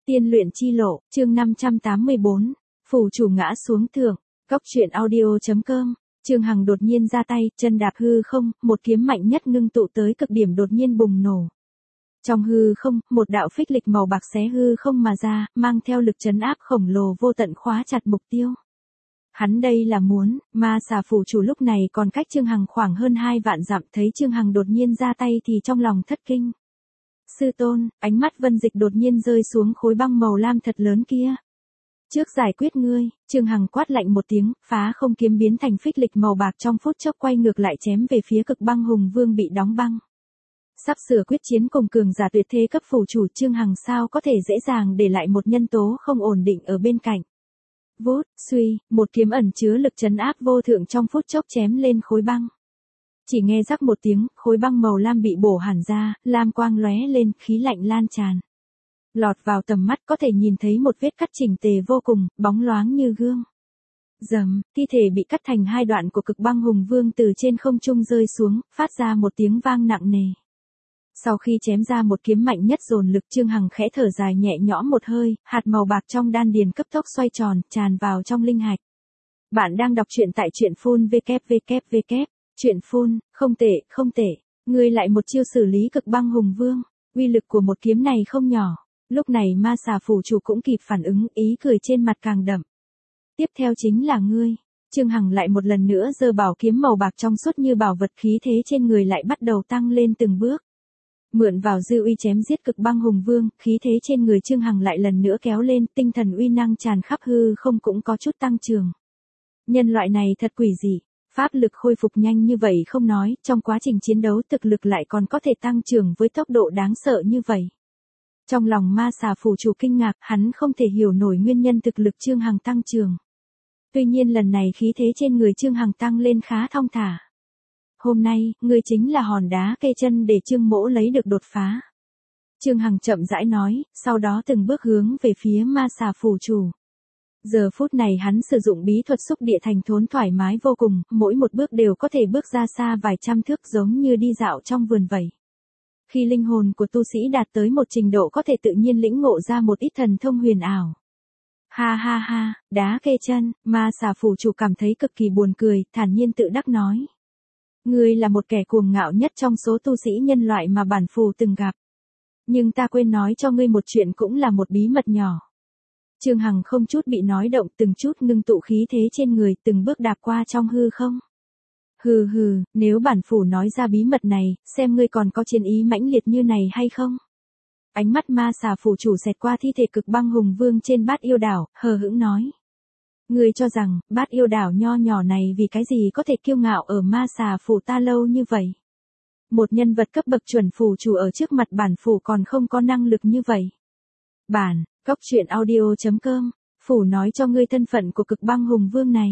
Tiên luyện chi lộ, chương 584, phù chủ ngã xuống thượng, cốc truyện audio.com, Trương Hằng đột nhiên ra tay, chân đạp hư không, một kiếm mạnh nhất ngưng tụ tới cực điểm đột nhiên bùng nổ. Trong hư không, một đạo phích lịch màu bạc xé hư không mà ra, mang theo lực trấn áp khổng lồ vô tận khóa chặt mục tiêu. Hắn đây là muốn, ma xà phù chủ lúc này còn cách Trương Hằng khoảng hơn 2 vạn dặm, thấy Trương Hằng đột nhiên ra tay thì trong lòng thất kinh. Sư tôn, ánh mắt Vân Dịch đột nhiên rơi xuống khối băng màu lam thật lớn kia. Trước giải quyết ngươi, Trương Hằng quát lạnh một tiếng, phá không kiếm biến thành phích lịch màu bạc trong phút chốc quay ngược lại chém về phía cực băng hùng vương bị đóng băng. Sắp sửa quyết chiến cùng cường giả tuyệt thế cấp phù chủ, Trương Hằng sao có thể dễ dàng để lại một nhân tố không ổn định ở bên cạnh. Vút, suy, một kiếm ẩn chứa lực trấn áp vô thượng trong phút chốc chém lên khối băng. Chỉ nghe rắc một tiếng, khối băng màu lam bị bổ hẳn ra, lam quang lóe lên, khí lạnh lan tràn. Lọt vào tầm mắt có thể nhìn thấy một vết cắt chỉnh tề vô cùng, bóng loáng như gương. Rầm, thi thể bị cắt thành hai đoạn của cực băng hùng vương từ trên không trung rơi xuống, phát ra một tiếng vang nặng nề. Sau khi chém ra một kiếm mạnh nhất dồn lực, Trương Hằng khẽ thở dài nhẹ nhõm một hơi, hạt màu bạc trong đan điền cấp tốc xoay tròn, tràn vào trong linh hạch. Bạn đang đọc truyện tại truyện phun www. Truyện phun, không tệ, không tệ. Ngươi lại một chiêu xử lý cực băng hùng vương. Uy lực của một kiếm này không nhỏ. Lúc này ma xà phù chủ cũng kịp phản ứng, ý cười trên mặt càng đậm. Tiếp theo chính là ngươi. Trương Hằng lại một lần nữa giơ bảo kiếm màu bạc trong suốt như bảo vật, khí thế trên người lại bắt đầu tăng lên từng bước. Mượn vào dư uy chém giết cực băng hùng vương, khí thế trên người Trương Hằng lại lần nữa kéo lên, tinh thần uy năng tràn khắp hư không cũng có chút tăng trưởng. Nhân loại này thật quỷ dị. Pháp lực khôi phục nhanh như vậy không nói, trong quá trình chiến đấu thực lực lại còn có thể tăng trưởng với tốc độ đáng sợ như vậy. Trong lòng ma xà phù chủ kinh ngạc, hắn không thể hiểu nổi nguyên nhân thực lực Trương Hằng tăng trưởng. Tuy nhiên lần này khí thế trên người Trương Hằng tăng lên khá thong thả. Hôm nay, ngươi chính là hòn đá kê chân để Trương mỗ lấy được đột phá. Trương Hằng chậm rãi nói, sau đó từng bước hướng về phía ma xà phù chủ. Giờ phút này hắn sử dụng bí thuật xúc địa thành thốn thoải mái vô cùng, mỗi một bước đều có thể bước ra xa vài trăm thước giống như đi dạo trong vườn vậy. Khi linh hồn của tu sĩ đạt tới một trình độ có thể tự nhiên lĩnh ngộ ra một ít thần thông huyền ảo. Ha ha ha, đá kê chân, ma xà phù chủ cảm thấy cực kỳ buồn cười, thản nhiên tự đắc nói. Ngươi là một kẻ cuồng ngạo nhất trong số tu sĩ nhân loại mà bản phù từng gặp. Nhưng ta quên nói cho ngươi một chuyện cũng là một bí mật nhỏ. Trương Hằng không chút bị nói động, từng chút ngưng tụ khí thế trên người, từng bước đạp qua trong hư không. Hừ hừ, nếu bản phủ nói ra bí mật này, xem ngươi còn có chiến ý mãnh liệt như này hay không? Ánh mắt ma xà phủ chủ xẹt qua thi thể cực băng hùng vương trên bát yêu đảo, hờ hững nói. Ngươi cho rằng, bát yêu đảo nho nhỏ này vì cái gì có thể kiêu ngạo ở ma xà phủ ta lâu như vậy? Một nhân vật cấp bậc chuẩn phủ chủ ở trước mặt bản phủ còn không có năng lực như vậy. Bản, cốc truyện audio.com, phủ nói cho ngươi thân phận của cực băng hùng vương này.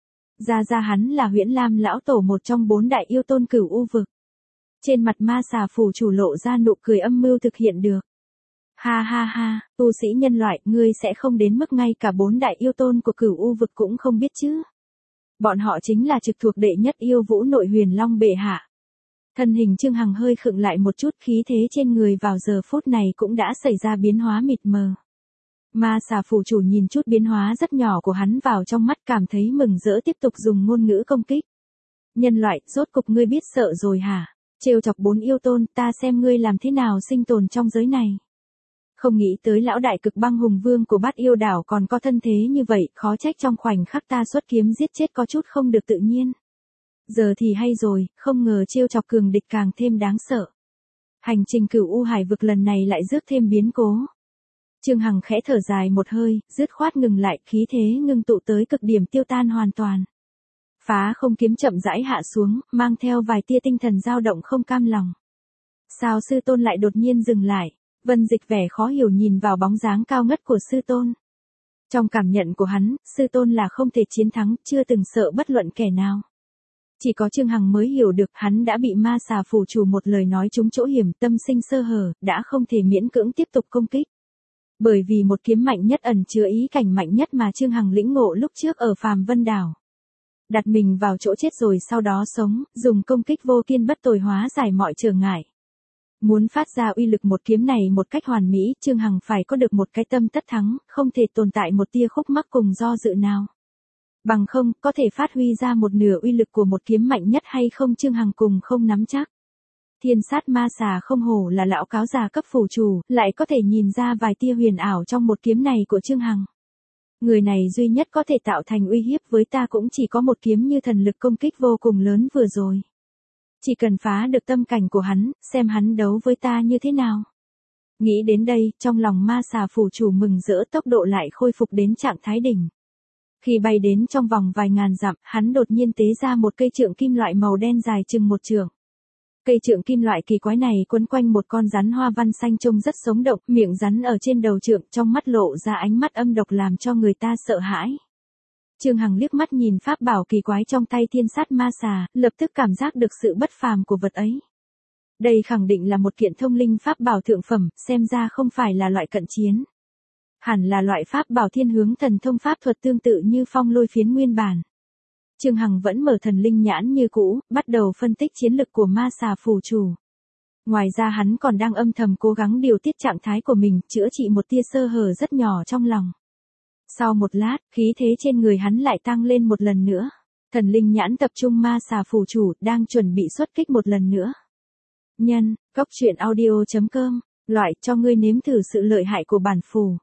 Ra hắn là Huyễn Lam lão tổ, một trong 4 đại yêu tôn cửu u vực. Trên mặt ma xà phủ chủ lộ ra nụ cười âm mưu thực hiện được. Ha ha ha, tu sĩ nhân loại, ngươi sẽ không đến mức ngay cả 4 đại yêu tôn của cửu u vực cũng không biết chứ. Bọn họ chính là trực thuộc đệ nhất yêu vũ nội huyền long bệ hạ. Thân hình Trương Hằng hơi khựng lại một chút, khí thế trên người vào giờ phút này cũng đã xảy ra biến hóa mịt mờ. Ma xà phù chủ nhìn chút biến hóa rất nhỏ của hắn vào trong mắt, cảm thấy mừng rỡ, tiếp tục dùng ngôn ngữ công kích. Nhân loại, rốt cục ngươi biết sợ rồi hả? Trêu chọc 4 yêu tôn, ta xem ngươi làm thế nào sinh tồn trong giới này. Không nghĩ tới lão đại cực băng hùng vương của bát yêu đảo còn có thân thế như vậy, khó trách trong khoảnh khắc ta xuất kiếm giết chết có chút không được tự nhiên. Giờ thì hay rồi, không ngờ trêu chọc cường địch càng thêm đáng sợ. Hành trình cửu u hải vực lần này lại rước thêm biến cố. Trương Hằng khẽ thở dài một hơi, dứt khoát ngừng lại, khí thế ngưng tụ tới cực điểm tiêu tan hoàn toàn. Phá không kiếm chậm rãi hạ xuống, mang theo vài tia tinh thần dao động không cam lòng. Sao sư tôn lại đột nhiên dừng lại? Vân Dịch vẻ khó hiểu nhìn vào bóng dáng cao ngất của sư tôn. Trong cảm nhận của hắn, sư tôn là không thể chiến thắng, chưa từng sợ bất luận kẻ nào. Chỉ có Trương Hằng mới hiểu được, hắn đã bị ma xà phù chủ một lời nói trúng chỗ hiểm, tâm sinh sơ hở, đã không thể miễn cưỡng tiếp tục công kích. Bởi vì một kiếm mạnh nhất ẩn chứa ý cảnh mạnh nhất mà Trương Hằng lĩnh ngộ lúc trước ở Phàm Vân Đảo. Đặt mình vào chỗ chết rồi sau đó sống, dùng công kích vô kiên bất tồi hóa giải mọi trở ngại. Muốn phát ra uy lực một kiếm này một cách hoàn mỹ, Trương Hằng phải có được một cái tâm tất thắng, không thể tồn tại một tia khúc mắc cùng do dự nào. Bằng không, có thể phát huy ra một nửa uy lực của một kiếm mạnh nhất hay không Trương Hằng cùng không nắm chắc. Thiên sát ma xà không hổ là lão cáo già cấp phủ chủ, lại có thể nhìn ra vài tia huyền ảo trong một kiếm này của Trương Hằng. Người này duy nhất có thể tạo thành uy hiếp với ta cũng chỉ có một kiếm như thần lực công kích vô cùng lớn vừa rồi. Chỉ cần phá được tâm cảnh của hắn, xem hắn đấu với ta như thế nào. Nghĩ đến đây, trong lòng ma xà phủ chủ mừng rỡ, tốc độ lại khôi phục đến trạng thái đỉnh. Khi bay đến trong vòng vài ngàn dặm, hắn đột nhiên tế ra một cây trượng kim loại màu đen dài chừng một trượng. Cây trượng kim loại kỳ quái này quấn quanh một con rắn hoa văn xanh trông rất sống động, miệng rắn ở trên đầu trượng, trong mắt lộ ra ánh mắt âm độc làm cho người ta sợ hãi. Trương Hằng liếc mắt nhìn pháp bảo kỳ quái trong tay thiên sát ma xà, lập tức cảm giác được sự bất phàm của vật ấy. Đây khẳng định là một kiện thông linh pháp bảo thượng phẩm, xem ra không phải là loại cận chiến. Hẳn là loại pháp bảo thiên hướng thần thông pháp thuật tương tự như phong lôi phiến nguyên bản. Trương Hằng vẫn mở thần linh nhãn như cũ, bắt đầu phân tích chiến lực của ma xà phù chủ. Ngoài ra hắn còn đang âm thầm cố gắng điều tiết trạng thái của mình, chữa trị một tia sơ hở rất nhỏ trong lòng. Sau một lát, khí thế trên người hắn lại tăng lên một lần nữa. Thần linh nhãn tập trung ma xà phù chủ, đang chuẩn bị xuất kích một lần nữa. Nhân, góc truyện audio.com, loại cho ngươi nếm thử sự lợi hại của bản phù.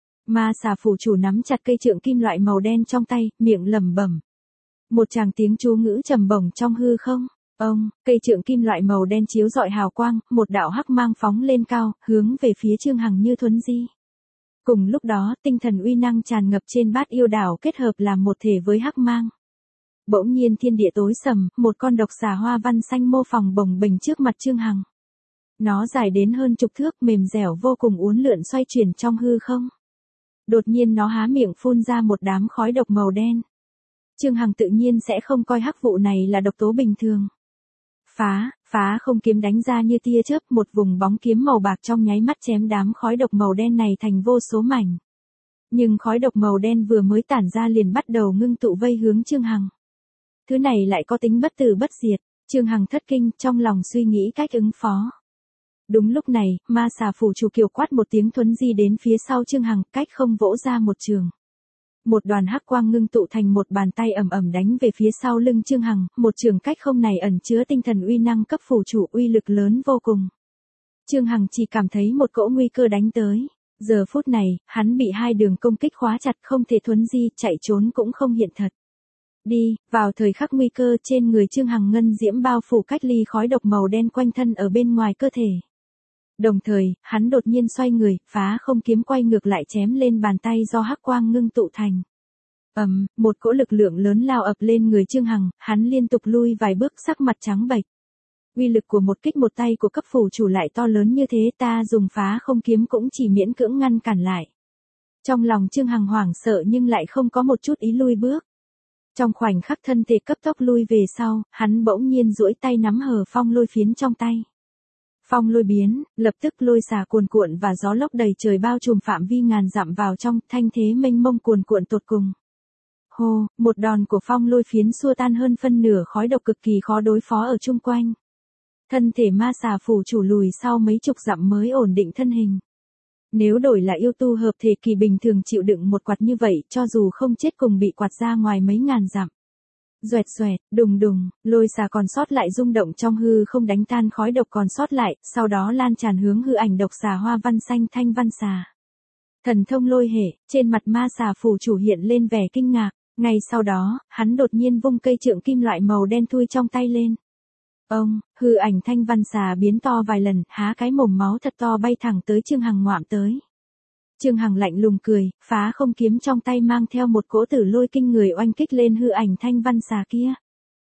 Ma xà phù chủ nắm chặt cây trượng kim loại màu đen trong tay, miệng lẩm bẩm. Một tràng tiếng chú ngữ trầm bổng trong hư không. Ông, cây trượng kim loại màu đen chiếu rọi hào quang, một đạo hắc mang phóng lên cao, hướng về phía Trương Hằng như thuấn di. Cùng lúc đó, tinh thần uy năng tràn ngập trên bát yêu đảo kết hợp làm một thể với hắc mang. Bỗng nhiên thiên địa tối sầm, một con độc xà hoa văn xanh mô phỏng bồng bềnh trước mặt Trương Hằng. Nó dài đến hơn chục thước, mềm dẻo vô cùng uốn lượn xoay chuyển trong hư không. Đột nhiên nó há miệng phun ra một đám khói độc màu đen. Trương Hằng tự nhiên sẽ không coi hắc vụ này là độc tố bình thường. Phá không kiếm đánh ra như tia chớp, một vùng bóng kiếm màu bạc trong nháy mắt chém đám khói độc màu đen này thành vô số mảnh. Nhưng khói độc màu đen vừa mới tản ra liền bắt đầu ngưng tụ vây hướng Trương Hằng. Thứ này lại có tính bất tử bất diệt, Trương Hằng thất kinh, trong lòng suy nghĩ cách ứng phó. Đúng lúc này, ma xà phủ chủ kiều quát một tiếng thuấn di đến phía sau Trương Hằng, cách không vỗ ra một trường. Một đoàn hắc quang ngưng tụ thành một bàn tay ầm ầm đánh về phía sau lưng Trương Hằng, một trường cách không này ẩn chứa tinh thần uy năng cấp phủ chủ uy lực lớn vô cùng. Trương Hằng chỉ cảm thấy một cỗ nguy cơ đánh tới. Giờ phút này, hắn bị hai đường công kích khóa chặt, không thể thuấn di, chạy trốn cũng không hiện thật. Đi, vào thời khắc nguy cơ, trên người Trương Hằng ngân diễm bao phủ cách ly khói độc màu đen quanh thân ở bên ngoài cơ thể. Đồng thời, hắn đột nhiên xoay người, phá không kiếm quay ngược lại chém lên bàn tay do hắc quang ngưng tụ thành. Một cỗ lực lượng lớn lao ập lên người Trương Hằng, hắn liên tục lui vài bước, sắc mặt trắng bệch. Uy lực của một kích một tay của cấp phủ chủ lại to lớn như thế, ta dùng phá không kiếm cũng chỉ miễn cưỡng ngăn cản lại. Trong lòng Trương Hằng hoảng sợ nhưng lại không có một chút ý lui bước. Trong khoảnh khắc thân thể cấp tốc lui về sau, hắn bỗng nhiên duỗi tay nắm hờ phong lôi phiến trong tay. Phong lôi biến, lập tức lôi xả cuồn cuộn và gió lốc đầy trời bao trùm phạm vi ngàn dặm vào trong, thanh thế mênh mông cuồn cuộn tột cùng. Hô, một đòn của phong lôi phiến xua tan hơn phân nửa khói độc cực kỳ khó đối phó ở chung quanh. Thân thể ma xà phủ chủ lùi sau mấy chục dặm mới ổn định thân hình. Nếu đổi là yêu tu hợp thể kỳ bình thường chịu đựng một quạt như vậy, cho dù không chết cùng bị quạt ra ngoài mấy ngàn dặm. Doẹt doẹt, đùng đùng, lôi xà còn sót lại rung động trong hư không đánh tan khói độc còn sót lại, sau đó lan tràn hướng hư ảnh độc xà hoa văn xanh thanh văn xà. Thần thông lôi hệ, trên mặt ma xà phủ chủ hiện lên vẻ kinh ngạc, ngay sau đó, hắn đột nhiên vung cây trượng kim loại màu đen thui trong tay lên. Hư ảnh thanh văn xà biến to vài lần, há cái mồm máu thật to bay thẳng tới Trương Hằng ngoạm tới. Trương Hằng lạnh lùng cười, phá không kiếm trong tay mang theo một cỗ tử lôi kinh người oanh kích lên hư ảnh thanh văn xà kia.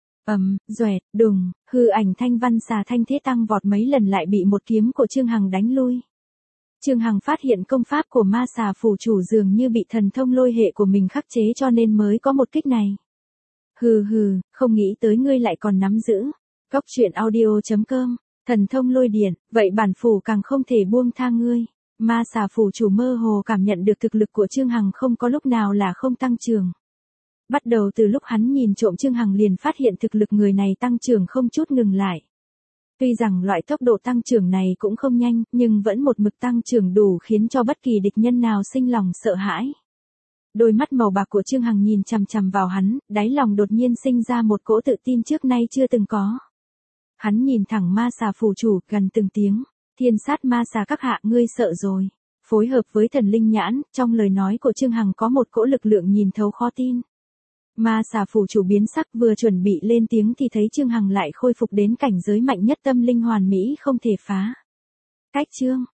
Doẹt, đùng, hư ảnh thanh văn xà thanh thế tăng vọt mấy lần lại bị một kiếm của Trương Hằng đánh lui. Trương Hằng phát hiện công pháp của ma xà phủ chủ dường như bị thần thông lôi hệ của mình khắc chế cho nên mới có một kích này. Hừ, không nghĩ tới ngươi lại còn nắm giữ. Góc truyện audio.com, thần thông lôi điện, vậy bản phủ càng không thể buông tha ngươi. Ma xà phủ chủ mơ hồ cảm nhận được thực lực của Trương Hằng không có lúc nào là không tăng trưởng. Bắt đầu từ lúc hắn nhìn trộm Trương Hằng liền phát hiện thực lực người này tăng trưởng không chút ngừng lại. Tuy rằng loại tốc độ tăng trưởng này cũng không nhanh, nhưng vẫn một mực tăng trưởng đủ khiến cho bất kỳ địch nhân nào sinh lòng sợ hãi. Đôi mắt màu bạc của Trương Hằng nhìn chằm chằm vào hắn, đáy lòng đột nhiên sinh ra một cỗ tự tin trước nay chưa từng có. Hắn nhìn thẳng ma xà phù chủ, gần từng tiếng, thiên sát ma xà các hạ, ngươi sợ rồi. Phối hợp với thần linh nhãn, trong lời nói của Trương Hằng có một cỗ lực lượng nhìn thấu khó tin. Ma xà phù chủ biến sắc, vừa chuẩn bị lên tiếng thì thấy Trương Hằng lại khôi phục đến cảnh giới mạnh nhất, tâm linh hoàn mỹ không thể phá. Cách chương